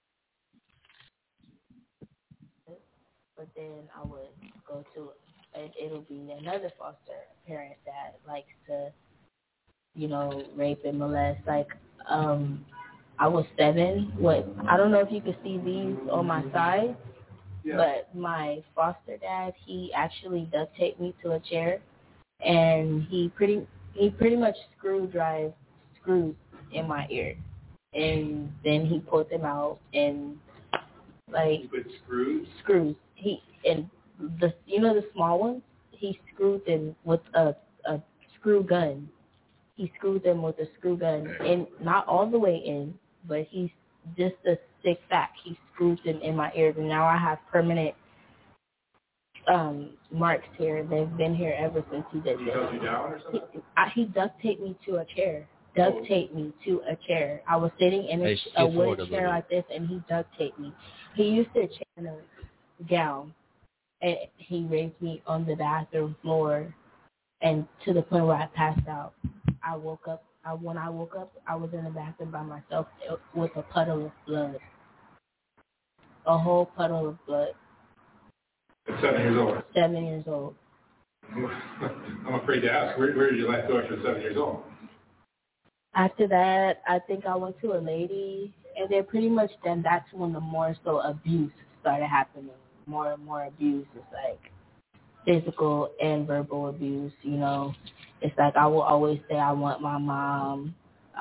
But then I would go to, it'll be another foster parent that likes to, rape and molest. Like, I was 7. I don't know if you could see these on my side. Yeah. But my foster dad, he actually duct taped me to a chair, and he pretty much screws in my ear, and then he pulled them out and like. You put screws. Screws. And the small ones, he screwed them with a screw gun. He screwed them with a screw gun, and not all the way in, but he's just a stick back. He screwed them in my ears, and now I have permanent marks here. They've been here ever since he did this. He held you down or something? He duct taped me to a chair. I was sitting in a wood chair like this, and he duct taped me. He used to chain a gown, and he raised me on the bathroom floor, and to the point where I passed out. When I woke up, I was in the bathroom by myself with a puddle of blood. A whole puddle of blood. At 7 years old? 7 years old. I'm afraid to ask, where did your life go after 7 years old? After that, I think I went to a lady, and then pretty much then that's when the more so abuse started happening. More and more abuse. It's like physical and verbal abuse, It's like I will always say, I want my mom.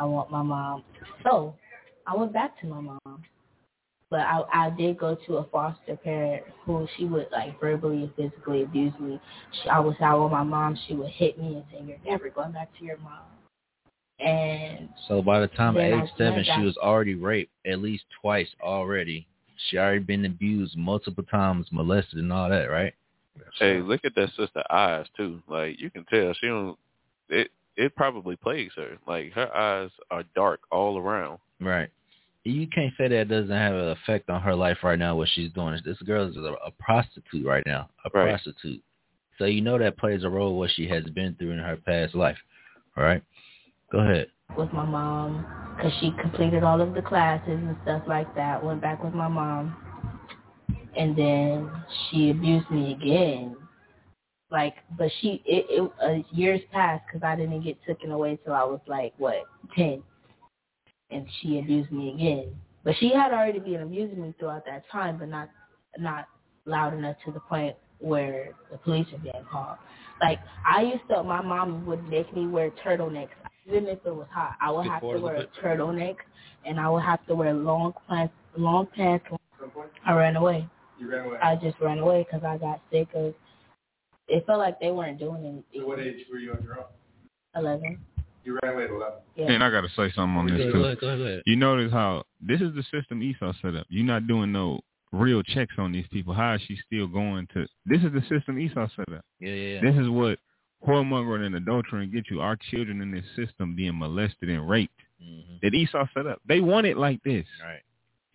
So I went back to my mom. But I did go to a foster parent who she would like verbally and physically abuse me. I would say I want my mom. She would hit me and say, you're never going back to your mom. And so by the time age 7, she was already raped at least twice already. She already been abused multiple times, molested and all that, right? Hey, look at that sister eyes too. Like you can tell she don't. It probably plagues her. Like her eyes are dark all around. Right. You can't say that doesn't have an effect on her life right now. What she's doing. This girl is a prostitute right now. Prostitute. So that plays a role what she has been through in her past life. All right. Go ahead. With my mom, because she completed all of the classes and stuff like that. Went back with my mom, and then she abused me again. Like, but years passed because I didn't get taken away till I was 10, and she abused me again. But she had already been abusing me throughout that time, but not loud enough to the point where the police are being called. Like, my mom would make me wear turtlenecks. Even if it was hot, I would have to wear turtlenecks, and I would have to wear long pants. I ran away. You ran away? I just ran away because I got sick of. It felt like they weren't doing anything. So what age were you on your own? 11. You ran away at 11? Yeah. And I got to say something on this, too. Go ahead. You notice how this is the system Esau set up. You're not doing no real checks on these people. How is she still going to... This is the system Esau set up. Yeah. This is what whoremongering and adultery and get you. Our children in this system being molested and raped. Mm-hmm. That Esau set up. They want it like this. Right.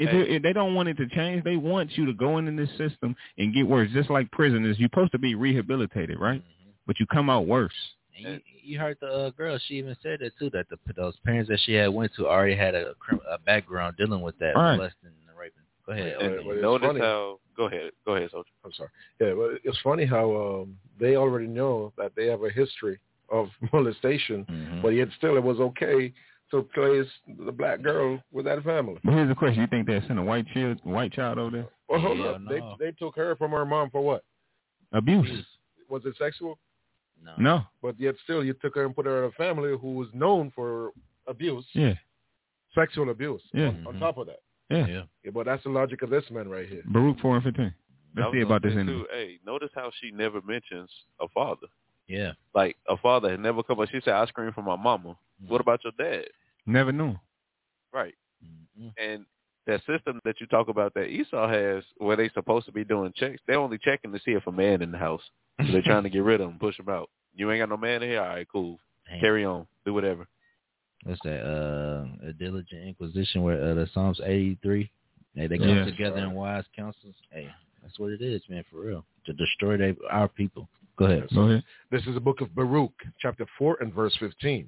If they don't want it to change, they want you to go into this system and get worse. Just like prisoners, you're supposed to be rehabilitated, right? But you come out worse. And you heard the girl. She even said that too. That those parents that she had went to already had a background dealing with that molesting and raping. Go ahead. And notice how. Go ahead, Soldier. I'm sorry. Yeah, well, it's funny how they already know that they have a history of molestation, but yet still it was okay to place the black girl with that family. But here's the question: you think they sent a white child over there? Well, hold up. No. They took her from her mom for what? Abuse. Was it sexual? No. But yet still you took her and put her in a family who was known for abuse. Yeah. Sexual abuse. Yeah. On top of that. Yeah. But that's the logic of this man right here. Baruch 4:15. Let's see about this interview. Hey, notice how she never mentions a father. Yeah. Like a father had never come up. She said, I screamed for my mama. What about your dad? Never knew. Right. And that system that you talk about that Esau has, where they supposed to be doing checks, they're only checking to see if a man in the house. So they're trying to get rid of him, push him out. You ain't got no man in here? All right, cool. Carry on. Do whatever. What's that? A diligent inquisition where the Psalms 83. Hey, they come together in wise counsels. Hey, that's what it is, man, for real. To destroy our people. Go ahead. This is the book of Baruch, chapter 4 and verse 15.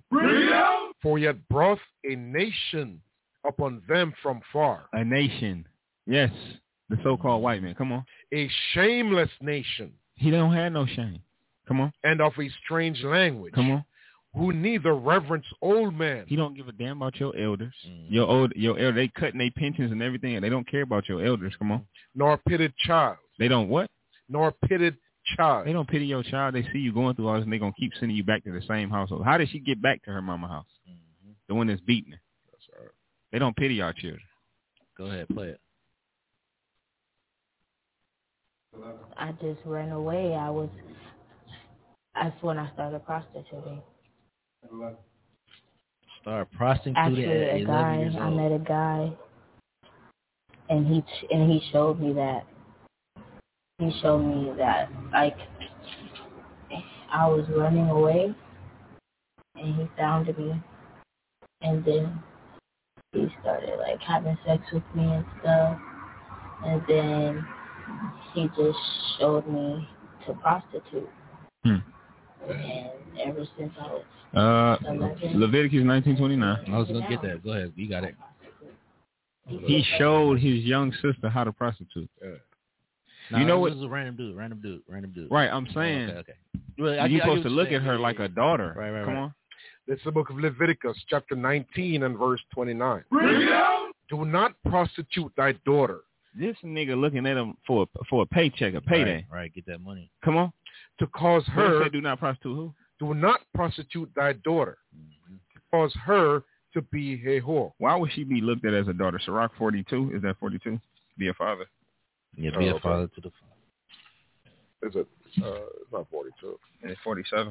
For yet brought a nation upon them from far. A nation. Yes. The so-called white man. Come on. A shameless nation. He don't have no shame. Come on. And of a strange language. Come on. Who neither reverence old men. He don't give a damn about your elders. Your elder, they cutting their pensions and everything, and they don't care about your elders. Come on. Nor pitted child. They don't what? Nor pitted child. They don't pity your child. They see you going through all this, and they're going to keep sending you back to the same household. How did she get back to her mama house? The one that's beating her. That's right. They don't pity our children. Go ahead, play it. I just ran away. That's when I started prostituting. Start prostituting Actually, at 11 years old. I met a guy, and he showed me that. He showed me that, like, I was running away, and he found me, and then he started, like, having sex with me and stuff, and then he just showed me to prostitute. And ever since I was 11, Leviticus 19:29. I was going to get that. Go ahead. You got it. He showed his young sister how to prostitute. No, you know what? This is a random dude. Right, I'm saying. Okay. Well, you're supposed to look at her like a daughter. Right. Come on. This is the book of Leviticus, chapter 19 and verse 29. Do not prostitute thy daughter. This nigga looking at him for a paycheck, a payday. Right, get that money. Come on. To cause her. Do not prostitute who? Do not prostitute thy daughter. To cause her to be a whore. Why would she be looked at as a daughter? Sirach 42. Is that 42? Be a father. Yeah, be a father to the father. Is it? It's not 42. It's 47.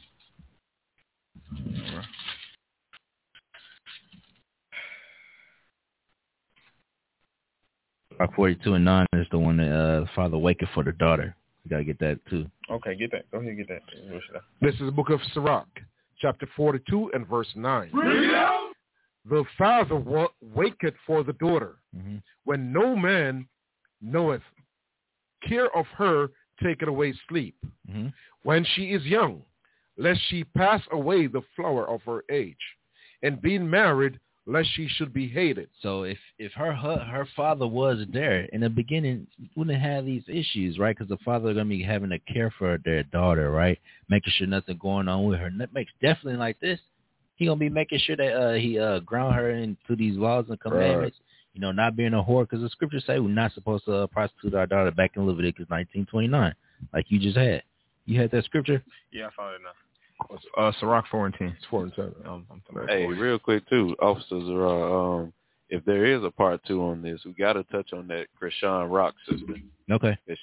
42 and 9 is the one that the father waketh for the daughter. You got to get that too. Okay, get that. Go ahead and get that. This is the book of Sirach, chapter 42 and verse 9. The father waketh for the daughter, when no man knoweth. Care of her taketh away sleep. When she is young, lest she pass away the flower of her age. And being married, lest she should be hated. So if her father was there in the beginning, wouldn't have these issues, right? Because the father is going to be having to care for their daughter, right? Making sure nothing going on with her. And that makes definitely like this. He going to be making sure that he ground her into these laws and commandments. You know, not being a whore, because the scriptures say we're not supposed to prostitute our daughter back in Leviticus 19:29, like you just had. You had that scripture? Yeah, I found it now. Sirach 4 and 10. It's 4 and 10. Hey, real quick too, officers are if there is a part 2 on this, we got to touch on that Krishan Rock sister. Okay. That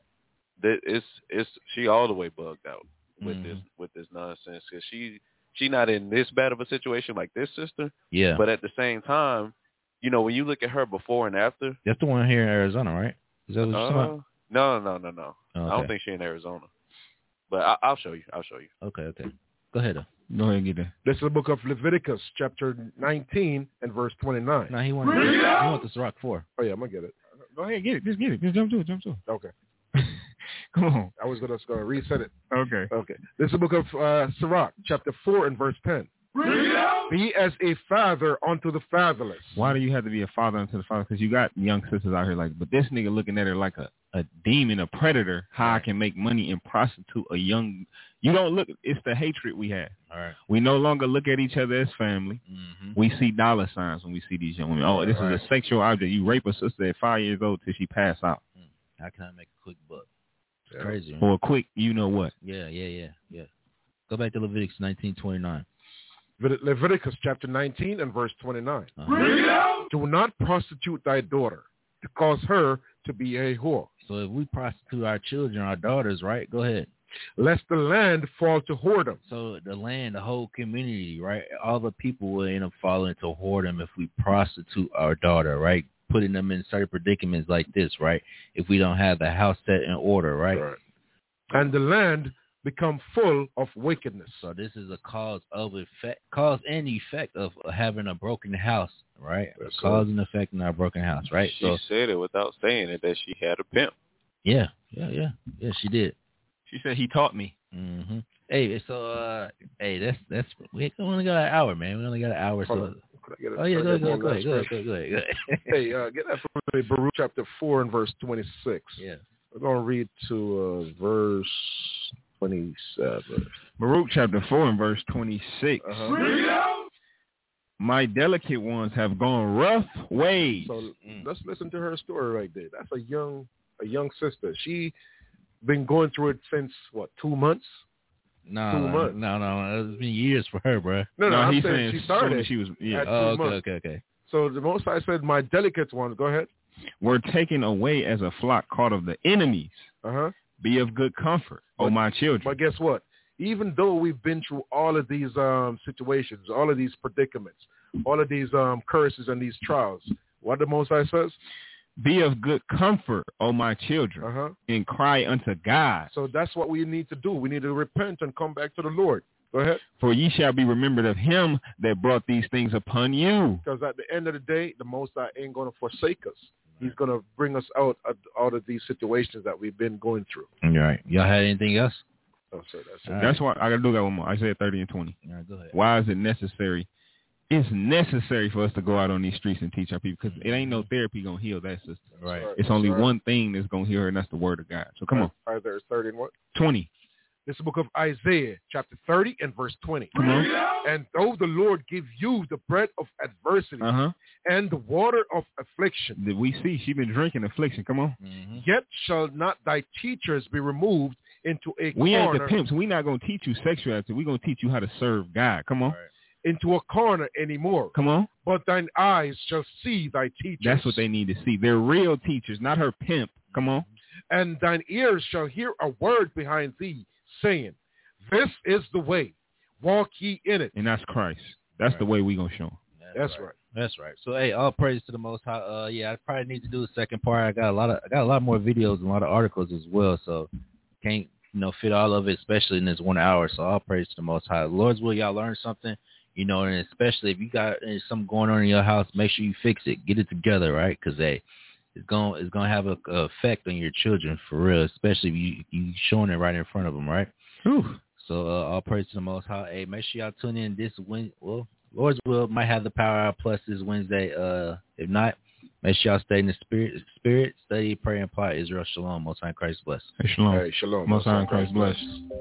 she all the way bugged out with this nonsense, because she not in this bad of a situation like this sister. Yeah. But at the same time, you know, when you look at her before and after. That's the one here in Arizona, right? Is that what you're talking about? No. Oh, okay. I don't think she's in Arizona. But I'll show you. Okay. Go ahead. Go ahead and get that. This is the book of Leviticus, chapter 19 and verse 29. No, he wants the Sirach 4. Oh, yeah, I'm going to get it. Go ahead, get it. Just get it. Just jump to it. Okay. Come on. I was going to reset it. Okay. This is the book of Sirach, chapter 4 and verse 10. Be as a father unto the fatherless. Why do you have to be a father unto the father? Because you got young sisters out here like, but this nigga looking at her like a demon, a predator, how I can make money and prostitute a young. You don't look, it's the hatred we have. All right. We no longer look at each other as family. Mm-hmm. We see dollar signs when we see these young women. Oh, this is a sexual object. You rape a sister at 5 years old till she pass out. How can I make a quick buck? It's crazy. Man. Or a quick, you know what? Yeah. Go back to Leviticus 19:29. Leviticus chapter 19 and verse 29. Do not prostitute thy daughter to cause her to be a whore. So if we prostitute our children, our daughters, right? Go ahead. Lest the land fall to whoredom. So the land, the whole community, right? All the people will end up falling to whoredom if we prostitute our daughter, right? Putting them in certain predicaments like this, right? If we don't have the house set in order, right? And the land become full of wickedness. So this is a cause and effect of having a broken house, right? Yes, cause and effect in our broken house, right? She said it without saying it that she had a pimp. Yeah, she did. She said he taught me. Mm-hmm. Hey, so that's we only got an hour, man. We only got an hour. So. Go ahead. Hey, get that from me, Baruch chapter 4 and verse 26. Yeah. We're going to read to verse 27. Baruch chapter 4 and verse 26. My delicate ones have gone rough ways. So let's listen to her story right there. That's a young sister. She been going through it since, 2 months? No, 2 months. No. It's been years for her, bro. No, he's saying she started. She was, yeah. Okay. So the Most High said, my delicate ones, go ahead. Were taken away as a flock caught of the enemies. Be of good comfort, O my children. But guess what? Even though we've been through all of these situations, all of these predicaments, all of these curses and these trials, what the Most High says? Be of good comfort, O my children, and cry unto God. So that's what we need to do. We need to repent and come back to the Lord. Go ahead. For ye shall be remembered of him that brought these things upon you. Because at the end of the day, the Most High ain't going to forsake us. He's going to bring us out of these situations that we've been going through. All right. Y'all had anything else? Oh, so that's why I got to do that one more. Isaiah 30 and 20. All right, go ahead. Why is it necessary? It's necessary for us to go out on these streets and teach our people because it ain't no therapy going to heal that sister. Right. It's only one thing that's going to heal her, and that's the word of God. So come on. Isaiah 30 and what? 20. This is the book of Isaiah, chapter 30 and verse 20. Come on. And though the Lord give you the bread of adversity and the water of affliction. Did we see? She been drinking affliction. Come on. Yet shall not thy teachers be removed into a corner. We ain't the pimps. We not going to teach you sexuality. We're going to teach you how to serve God. Come on. Right. Into a corner anymore. Come on. But thine eyes shall see thy teachers. That's what they need to see. They're real teachers, not her pimp. Come on. And thine ears shall hear a word behind thee, saying, this is the way, walk ye in it. And that's Christ. That's the way we going to show them. That's right. That's right. So, hey, all praise to the Most High. I probably need to do a second part. I got a lot more videos and a lot of articles as well. So, can't fit all of it, especially in this 1 hour. So, all praise to the Most High. Lord's will, y'all learn something. And especially if you got something going on in your house, make sure you fix it. Get it together, right? Because it's gonna have a effect on your children for real, especially if you showing it right in front of them, right? Whew. So all praise to the Most High. Hey, make sure y'all tune in this Wednesday. Well, Lord's will might have the Power Hour Plus this Wednesday. If not, make sure y'all stay in the spirit, study, pray, and apply. Israel Shalom. Most High in Christ bless. Hey, Shalom. Hey, Shalom. Most High in Christ bless.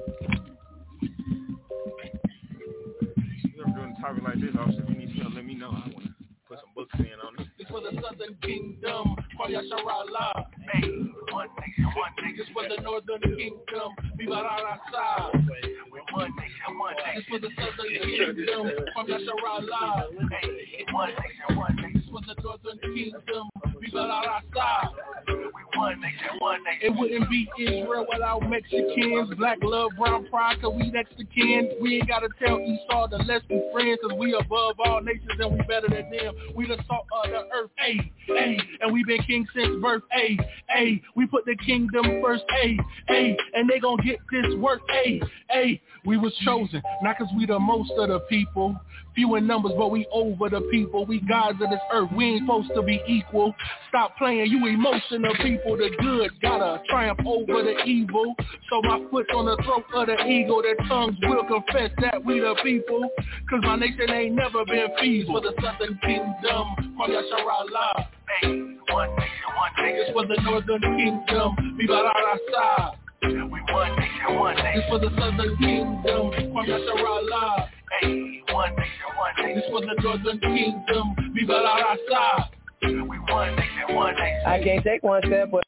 Topic like this, also, if you need help, let me know. I want to put some books in on it. This for the Southern Kingdom, from Yasharala. Hey, one nation. This for the Northern Kingdom, Viva la Raza. One nation. This for the Southern Kingdom, from Yasharala. Hey, one nation. This for the Northern Kingdom, Viva la Raza. one nation, one nation. It wouldn't be Israel without Mexicans. Black love, brown pride, cause we next to kin. We ain't gotta tell Esau to let's be friends, cause we above all nations and we better than them. We the salt of the earth, ayy, ayy. And we been king since birth, ayy, ayy. We put the kingdom first, ayy, ayy. And they gon' get this work, ayy, ayy. We was chosen, not cause we the most of the people. Few in numbers, but we over the people. We gods of this earth, we ain't supposed to be equal. Stop playing, you emotional people. The good gotta triumph over the evil. So my foot's on the throat of the eagle. Their tongues will confess that we the people. Cause my nation ain't never been feeble. For the southern kingdom, Kwame Asharala. Hey, one nation, one nation. This for the northern kingdom, Viva la Raza. We one nation, one nation. This for the southern kingdom, Kwame Asharala. Hey, one nation, one nation. This for the northern kingdom, Viva la Raza. We one nation, one nation. I can't take one step, but